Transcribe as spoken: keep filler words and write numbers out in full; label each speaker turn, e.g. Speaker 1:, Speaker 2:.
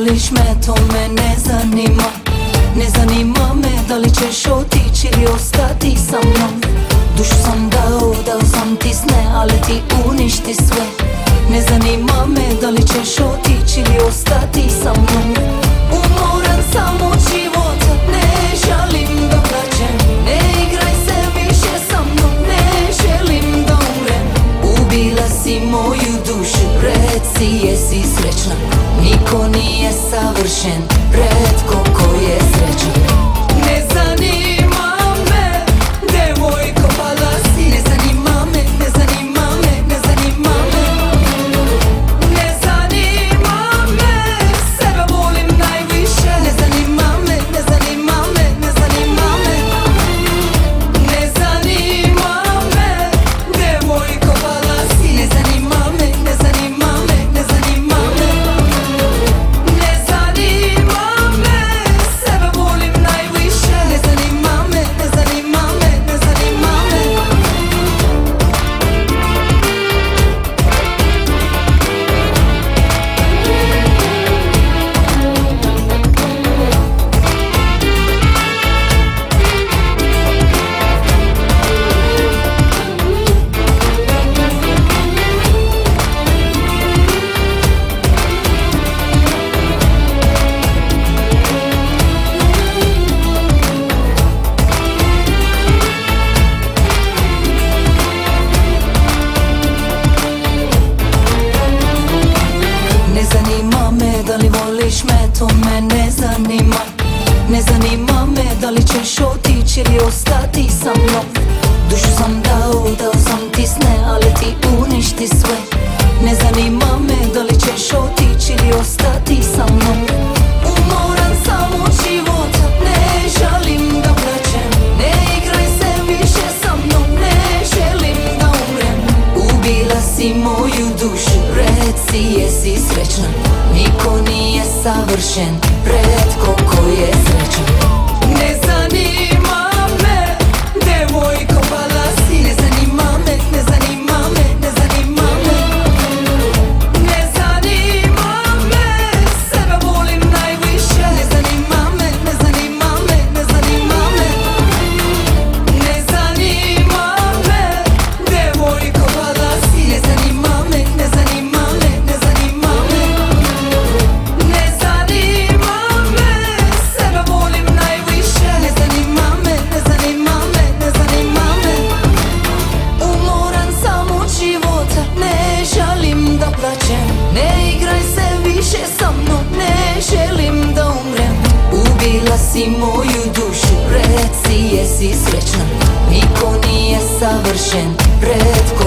Speaker 1: voliš me, to me ne zanima. Ne zanima me da li ćeš otići ili ostati sa mnom. Dušu sam dao, dao sam ti sne, ali ti uništi sve. Ne zanima me da li ćeš otići ili ostati sa mnom. Umoran sam od života, ne žalim da plaćem. Ne igraj se više sa mnom, ne želim da umrem. Ubila si moju dušu, reci jesi srećna. Niko nije savršen, retko ko je srećan. Ne zanima me, devojko pala si. Ne zanima me, ne zanima me, ne zanima me. Ne zanima me, sebe volim najviše. Ne zanima me, ne zanima me, ne zanima me. Ne zanima me, devojko pala si. Ne zanima me, ne zanima me, ne zanima me. Ne zanima me, sebe volim najviše. Ne zanima me, ne zanima me, ne zanima me. Ne zanima me da li voliš me, to me ne zanima. Ne zanima me da li ćeš otići ili ostati sa mnom. Dušu sam dao, dao sam ti sne, ali ti uništi sve. Ne zanima me da li ćeš otići ili ostati sa mnom. Umoran sam od života, ne žalim da plaćem. Ne igraj se više sa mnom, ne želim da umrem. Ubila si moju dušu, reci jesi srećna. Niko nije savršen, retko ko je srećan. Ne zanima me, devojko pala si. Ne zanima me, ne zanima me, ne zanima me. Ne zanima me, sebe volim najviše. Ne zanima me, ne zanima me, ne zanima me. Ne zanima me, devojko pala si. Ne zanima me, ne zanima me, ne zanima me. Ne zanima me, sebe volim najviše. Ne zanima me, ne zanima me, ne zanima me. Umoran sam od života, ne žalim da plaćem. Ne igraj se više sa mnom, ne želim da umrem. Ubila si moju dušu, reci jesi srećna. Niko nije savršen, retko